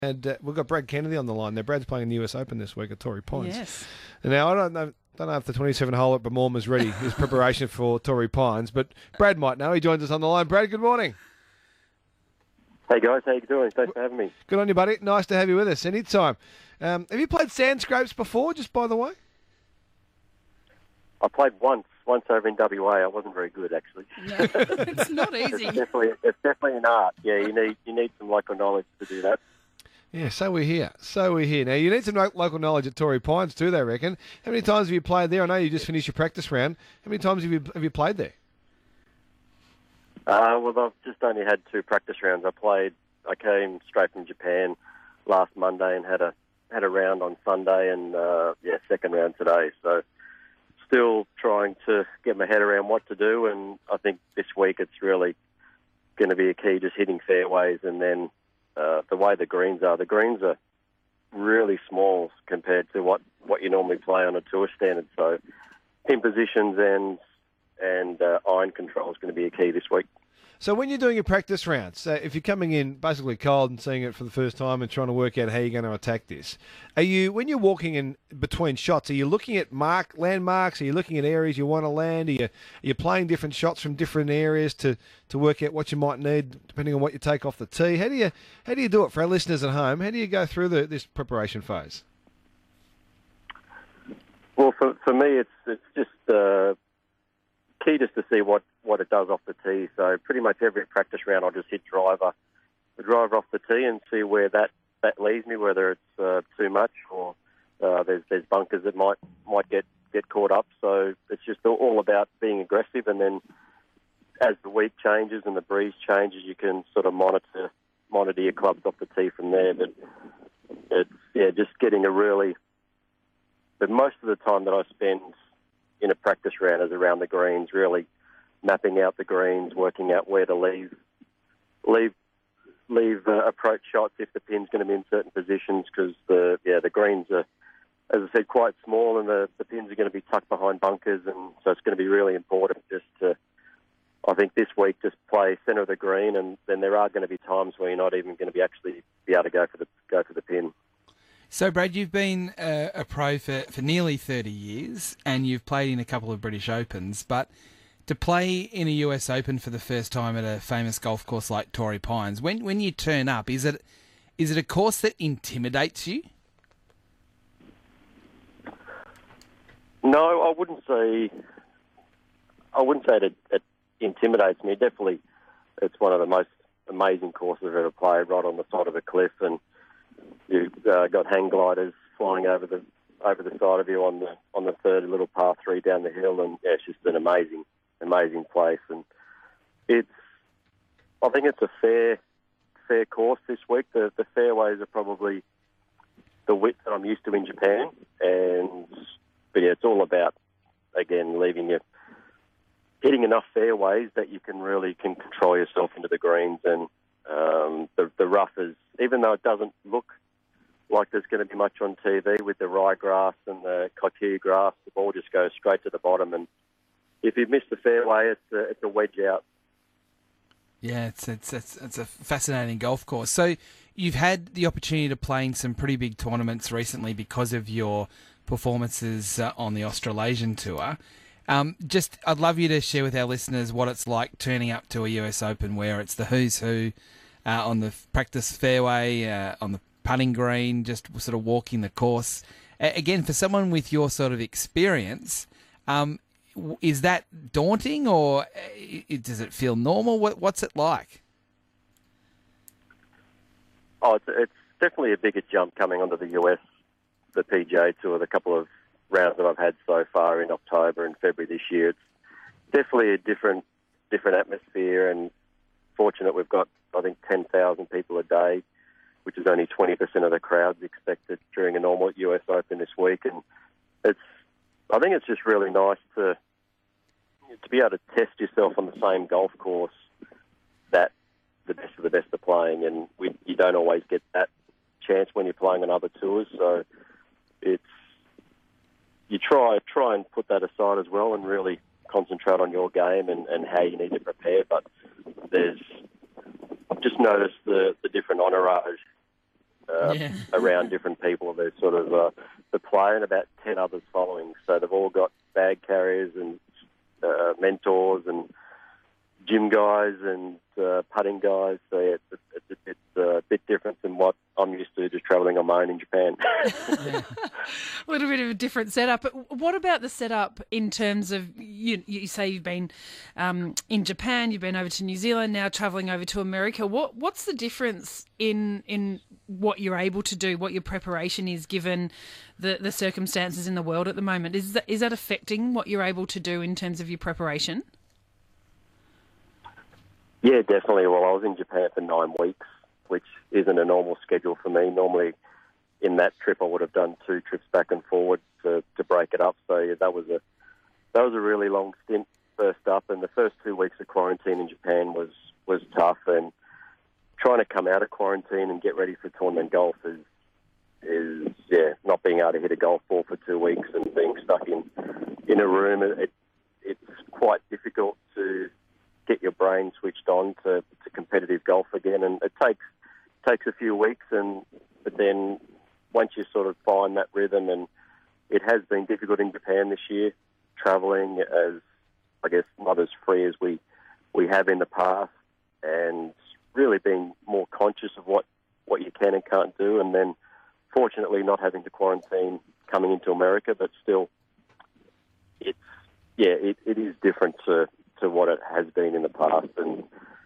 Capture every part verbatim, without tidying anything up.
And uh, we've got Brad Kennedy on the line there. Brad's playing in the U S Open this week at Torrey Pines. Yes. And now, I don't know don't know if the twenty-seven hole at Bermorm is ready, his preparation for Torrey Pines, but Brad might know. He joins us on the line. Brad, good morning. Hey guys, how you doing? Thanks for having me. Good on you, buddy. Nice to have you with us anytime. Um, have you played sand scrapes before, just by the way? I played once, once over in W A. I wasn't very good, actually. No, it's not easy. It's definitely, it's definitely an art. Yeah, you need you need some local knowledge to do that. Yeah, so we're here. So we're here. Now, you need some lo- local knowledge at Torrey Pines too, they reckon. How many times have you played there? I know you just finished your practice round. How many times have you have you played there? Uh, well, I've just only had two practice rounds. I played. I came straight from Japan last Monday and had a had a round on Sunday, and uh, yeah, second round today. So, still trying to get my head around what to do. And I think this week it's really going to be a key, just hitting fairways, and then uh, the way the greens are. The greens are really small compared to what, what you normally play on a tour standard. So, pin positions and and uh, iron control is going to be a key this week. So when you're doing your practice rounds, so if you're coming in basically cold and seeing it for the first time and trying to work out how you're going to attack this, are you, when you're walking in between shots, are you looking at mark landmarks? Are you looking at areas you want to land? Are you, are you playing different shots from different areas to, to work out what you might need depending on what you take off the tee? How do you how do you do it for our listeners at home? How do you go through the, this preparation phase? Well, for for me, it's it's just uh, key just to see what, what it does off the tee. So pretty much every practice round, I'll just hit driver, the driver off the tee, and see where that, that leaves me. Whether it's uh, too much or uh, there's there's bunkers that might might get, get caught up. So it's just all about being aggressive, and then as the week changes and the breeze changes, you can sort of monitor monitor your clubs off the tee from there. But it's yeah, just getting a really. But most of the time that I spend in a practice round is around the greens, really mapping out the greens, working out where to leave, leave, leave uh, approach shots if the pin's going to be in certain positions, because the yeah the greens are, as I said, quite small, and the, the pins are going to be tucked behind bunkers, and so it's going to be really important just to, I think this week, just play centre of the green, and then there are going to be times where you're not even going to be actually be able to go for the go for the pin. So, Brad, you've been uh, a pro for, for nearly thirty years, and you've played in a couple of British Opens, but to play in a U S Open for the first time at a famous golf course like Torrey Pines, when when you turn up, is it is it a course that intimidates you? No, I wouldn't say. I wouldn't say that it, it intimidates me. Definitely, it's one of the most amazing courses I've ever played, right on the side of a cliff, and you've uh, got hang gliders flying over the over the side of you on the on the third little par three down the hill, and yeah, it's just an amazing, amazing place. And it's, I think it's a fair, fair course this week. The the fairways are probably the width that I'm used to in Japan, and but yeah, it's all about again leaving you hitting enough fairways that you can really can control yourself into the greens, and um, the the rough is, even though it doesn't look like there's going to be much on T V with the ryegrass and the kikuyu grass, the ball just goes straight to the bottom, and if you miss the fairway, it's a, it's a wedge out. Yeah, it's, it's it's it's a fascinating golf course. So you've had the opportunity to play in some pretty big tournaments recently because of your performances uh, on the Australasian Tour. Um, just, I'd love you to share with our listeners what it's like turning up to a U S Open where it's the who's who uh, on the practice fairway, uh, on the putting green, just sort of walking the course. A- again, for someone with your sort of experience, um, w- is that daunting, or uh, does it feel normal? What, what's it like? Oh, it's, it's definitely a bigger jump coming onto the U S, the P G A Tour, the couple of rounds that I've had so far in October and February this year. It's definitely a different different atmosphere, and fortunate we've got, I think, ten thousand people a day, which is only twenty percent of the crowds expected during a normal U S Open this week. And it's, I think it's just really nice to to be able to test yourself on the same golf course that the best of the best are playing, and we, you don't always get that chance when you're playing on other tours. So it's, you try try and put that aside as well and really concentrate on your game and, and how you need to prepare. But there's, I've just noticed the, the different entourage uh, Yeah. around different people. There's sort of uh, the player and about ten others following. So they've all got bag carriers and uh, mentors and gym guys and uh, putting guys. So yeah, it's, it's a bit, uh, bit different than what I'm used to, just travelling on my own in Japan. Yeah. A little bit of a different setup. But what about the setup in terms of, you, you say you've been um, in Japan, you've been over to New Zealand, now travelling over to America. What What's the difference in in what you're able to do, what your preparation is, given the, the circumstances in the world at the moment? Is that, is that affecting what you're able to do in terms of your preparation? Yeah, definitely. Well, I was in Japan for nine weeks, which isn't a normal schedule for me. Normally, in that trip, I would have done two trips back and forward to, to break it up. So yeah, that was a that was a really long stint first up, and the first two weeks of quarantine in Japan was was tough. And trying to come out of quarantine and get ready for tournament golf is is yeah, not being able to hit a golf ball for two weeks and being stuck in in a room. It, it's quite difficult to get your brain switched on to, to competitive golf again, and it takes takes a few weeks, and but then once you sort of find that rhythm, and it has been difficult in Japan this year, travelling as I guess not as free as we we have in the past, and really being more conscious of what, what you can and can't do, and then fortunately not having to quarantine coming into America, but still it's yeah it, it is different to to what it has been in the past, and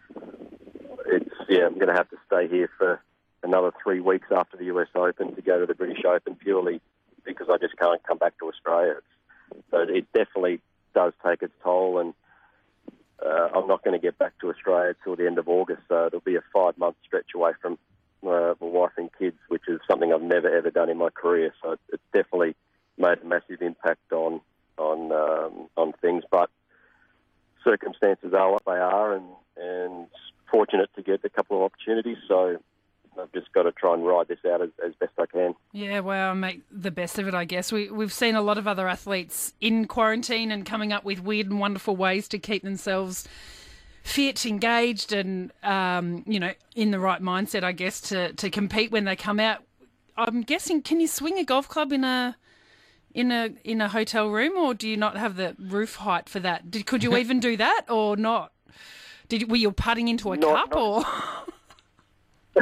it's yeah I'm going to have to stay here for another three weeks after the U S Open to go to the British Open, purely because I just can't come back to Australia. It's, so it definitely does take its toll, and uh, I'm not going to get back to Australia till the end of August, so it'll be a five month stretch away from uh, my wife and kids, which is something I've never ever done in my career. So it's, it's definitely made a massive impact on on um, on things, but circumstances are what they are, and, and fortunate to get a couple of opportunities. So I've just got to try and ride this out as, as best I can. Yeah, well, make the best of it, I guess. We, we've seen a lot of other athletes in quarantine and coming up with weird and wonderful ways to keep themselves fit, engaged, and, um, you know, in the right mindset, I guess, to, to compete when they come out. I'm guessing, can you swing a golf club in a in a in a hotel room, or do you not have the roof height for that? Did, could you even do that, or not? Did you, were you putting into a Not- cup, not- or?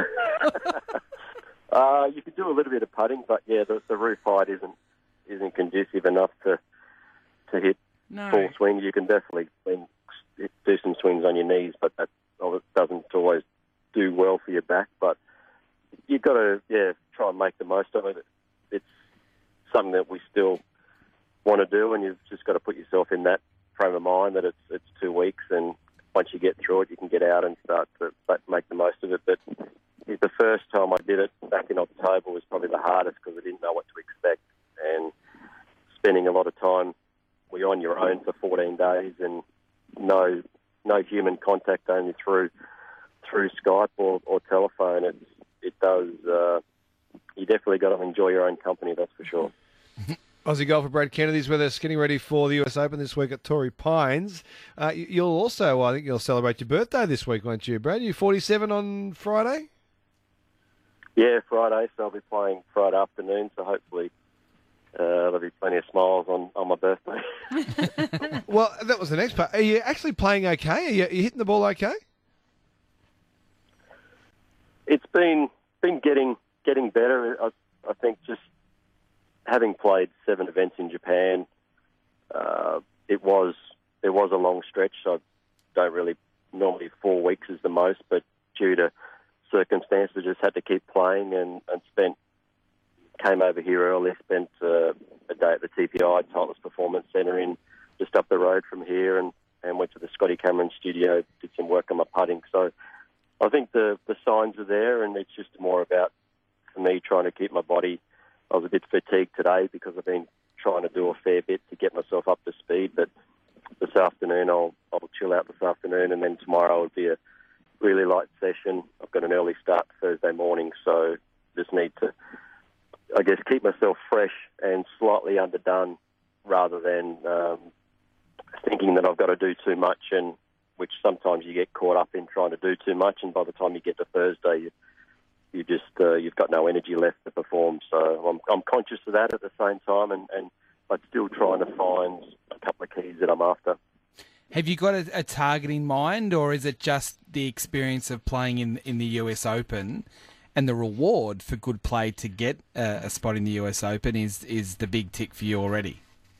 uh, you could do a little bit of putting, but yeah, the, the roof height isn't isn't conducive enough to to hit No. full swings. You can definitely swing, do some swings on your knees, but that doesn't always do well for your back. But you've got to yeah try and make the most of it. It's something that we still want to do, and you've just got to put yourself in that frame of mind that it's it's two weeks, and once you get through it, you can get out and start to make the most of it. But the first time I did it back in October was probably the hardest because I didn't know what to expect, and spending a lot of time, we're on your own for fourteen days, and no no human contact, only through through Skype or, or telephone. It it does. Uh, you definitely got to enjoy your own company, that's for sure. Aussie golfer Brad Kennedy's with us, getting ready for the U S Open this week at Torrey Pines. Uh, you- you'll also, I think you'll celebrate your birthday this week, won't you, Brad? You're forty-seven on Friday? Yeah, Friday, so I'll be playing Friday afternoon, so hopefully uh, there'll be plenty of smiles on, on my birthday. Well, that was the next part. Are you actually playing okay? Are you, are you hitting the ball okay? It's been been getting getting better. I, I think just having played seven events in Japan, uh, it was there was a long stretch. I don't really normally four weeks is the most, but due to circumstances, just had to keep playing and, and spent came over here early, spent uh, a day at the T P I Titleist Performance Centre in just up the road from here, and, and went to the Scotty Cameron studio, did some work on my putting. So I think the the signs are there, and it's just more about, for me, trying to keep my body. I was a bit fatigued today because I've been trying to do a fair bit to get myself up to speed, but this afternoon I'll I'll chill out this afternoon, and then tomorrow will be a really light session. I've got an early start Thursday morning, so just need to, I guess, keep myself fresh and slightly underdone rather than um, thinking that I've got to do too much, and which sometimes you get caught up in trying to do too much, and by the time you get to Thursday, you, you just uh, you've got no energy left to perform. So I'm I'm conscious of that at the same time, and, and but still trying to find a couple of keys that I'm after. Have you got a, a target in mind, or is it just the experience of playing in in the U S Open, and the reward for good play to get a, a spot in the U S Open is is the big tick for you already?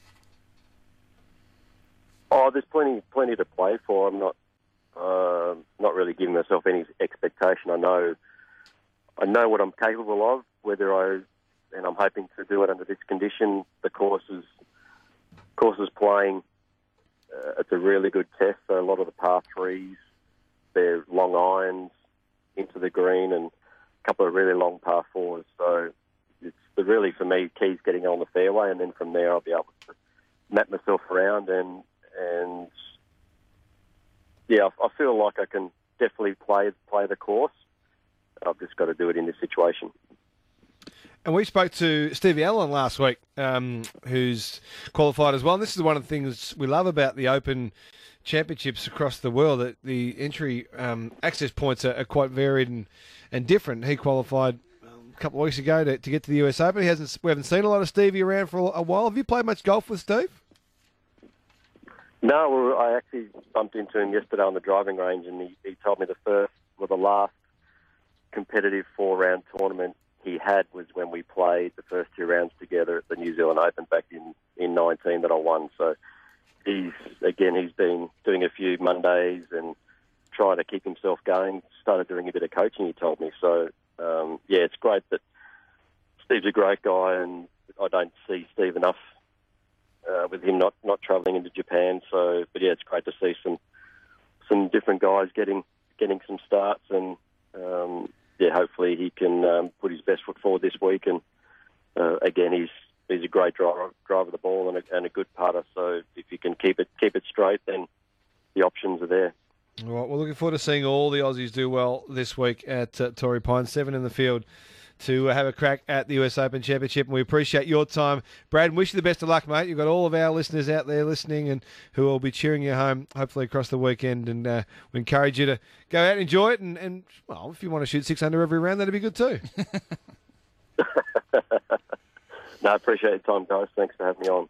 Oh, there's plenty plenty to play for. I'm not uh, not really giving myself any expectation. I know I know what I'm capable of. Whether I and I'm hoping to do it under this condition. The course is course is playing. Uh, it's a really good test. So a lot of the par threes, they're long irons into the green, and a couple of really long par fours. So it's the really, for me, key's getting on the fairway, and then from there I'll be able to map myself around and and yeah, I, I feel like I can definitely play play the course. I've just got to do it in this situation. And we spoke to Stevie Allen last week, um, who's qualified as well. And this is one of the things we love about the Open Championships across the world, that the entry um, access points are, are quite varied and, and different. He qualified um, a couple of weeks ago to, to get to the U S Open. He hasn't. We haven't seen a lot of Stevie around for a while. Have you played much golf with Steve? No, well, I actually bumped into him yesterday on the driving range, and he, he told me the first, well, the last competitive four-round tournament he had was when we played the first two rounds together at the New Zealand Open back in, in nineteen that I won. So he's, again, he's been doing a few Mondays and trying to keep himself going. Started doing a bit of coaching, he told me. So, um, yeah, it's great that Steve's a great guy, and I don't see Steve enough uh, with him not, not travelling into Japan. So, but yeah, it's great to see some some different guys getting getting some starts, and um, yeah, hopefully he can um, put his best foot forward this week. And uh, again, he's he's a great driver, driver of the ball and a, and a good putter. So if you can keep it keep it straight, then the options are there. All right, we're looking forward to seeing all the Aussies do well this week at uh, Torrey Pines. Seven in the field to uh, have a crack at the U S Open Championship. And we appreciate your time, Brad, and wish you the best of luck, mate. You've got all of our listeners out there listening and who will be cheering you home, hopefully across the weekend. And uh, we encourage you to go out and enjoy it. And, and, well, if you want to shoot six under every round, that'd be good too. No, I appreciate your time, guys. Thanks for having me on.